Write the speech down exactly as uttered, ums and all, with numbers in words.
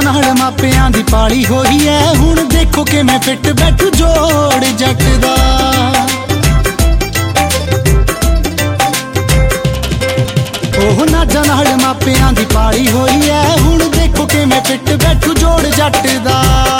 नाल मापियां दी पाली होई है, हुण देखो किवें फिट बैठू जोड़ जट दा। ओह नाजा नाल मापियां दी पाली होई है, हुण देखो किवें फिट बैठू जोड़ जट दा।